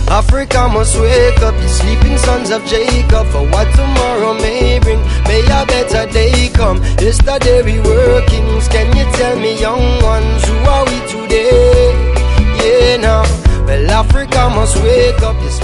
Africa must wake up, the sleeping sons of Jacob, for what tomorrow may bring. May a better day come. Yesterday we were kings. Can you tell me, young ones, who are we today? Yeah, now. Well, Africa must wake up,